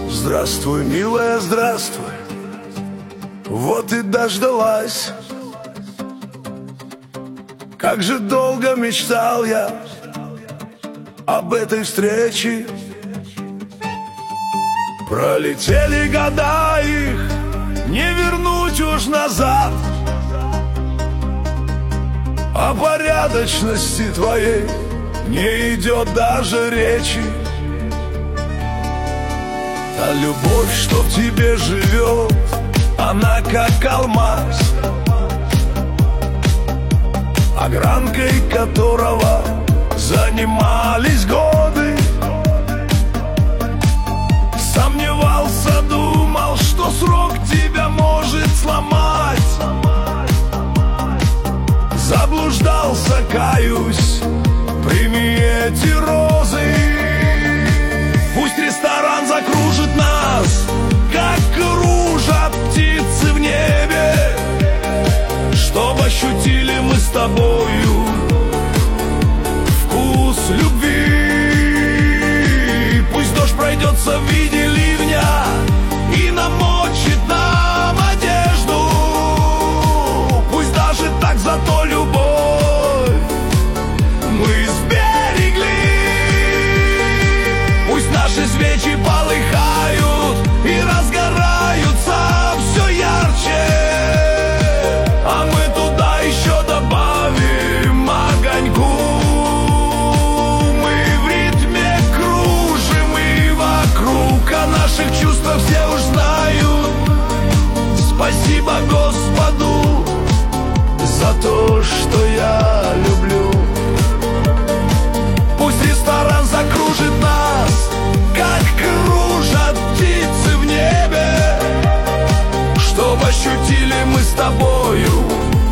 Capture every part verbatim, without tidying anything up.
Здравствуй, милая, здравствуй. Вот и дождалась. Как же долго мечтал я об этой встрече. Пролетели года, их не вернуть уж назад. О порядочности твоей не идет даже речи. Та любовь, что в тебе живет, она как алмаз, огранкой которого занимались годы. Сомневался, думал, что срок тебя может сломать. Заблуждался, каюсь, прими эти розы. Пусть ресторан закружит нас, как кружат птицы в небе, чтоб ощутили мы с тобою вкус любви. Пусть дождь пройдется в виде ливня и намочит нам одежду. Пусть даже так, зато любовь мы сберегли. Пусть наши свечи полыхают и разгораются все ярче, а мы туда еще добавим огоньку. Мы в ритме кружим и вокруг, о наших чувствах все уж знают. Спасибо Господу за то, что я люблю. Пусть ресторан закружит нас, как кружат птицы в небе, чтоб ощутили мы с тобою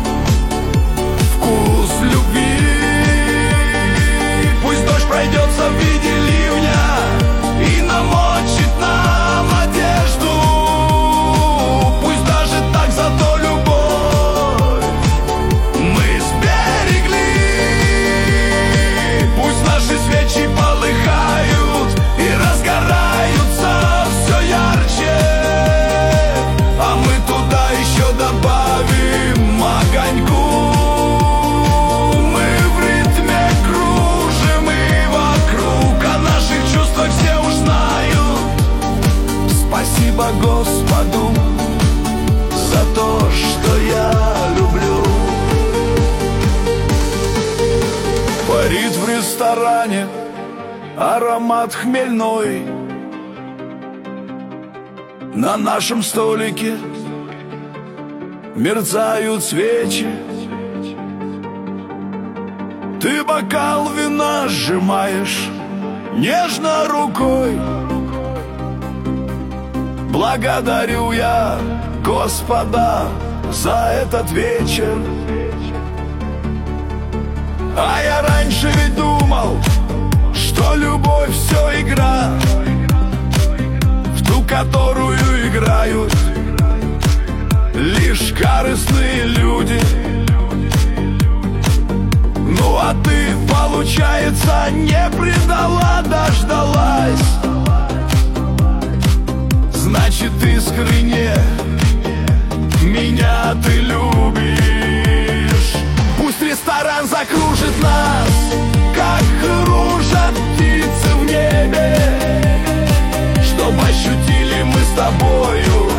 вкус любви. Пусть дождь пройдется в виде ливня и намочит нам одежду. Пусть даже так, зато любовь мы сберегли. Пусть наши свечи полыхают и разгораются все ярче, а мы туда еще добавим огоньку. Мы в ритме кружим и вокруг, о наших чувствах все уж знают. Спасибо Господу за то, что я люблю. Парит в ресторане аромат хмельной, на нашем столике мерцают свечи. Ты бокал вина сжимаешь нежно рукой. Благодарю я Господа за этот вечер. А я раньше ведь думал, что любовь все игра, в ту, которую играют лишь корыстные люди. Ну а ты, получается, не предала, дождалась. Значит, искренне меня ты любишь. Пусть ресторан закружит нас, как кружат птицы в небе, чтоб ощутили мы с тобою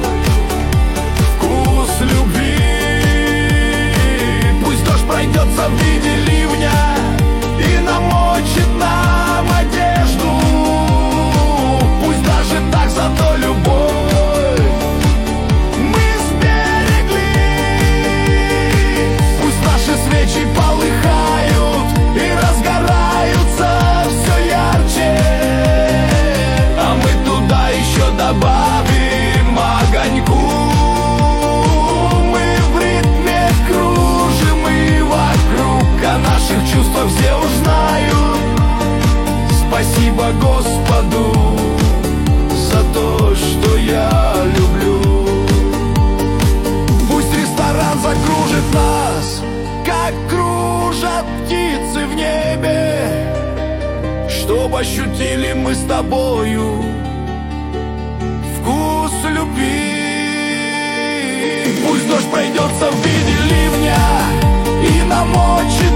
вкус любви. Пусть дождь пройдется в виде ливня и намочит нам одежду. Пусть даже так, зато любовь мы сберегли. Пусть наши свечи полыхают и разгораются все ярче, а мы туда еще добавим огоньку. Мы в ритме кружим и вокруг, о наших чувствах все уж знают. Спасибо Господу за то, что я люблю. Пусть ресторан закружит нас, как кружат птицы в небе, чтоб ощутили мы с тобою любви. Пусть дождь пройдется в виде ливня и намочит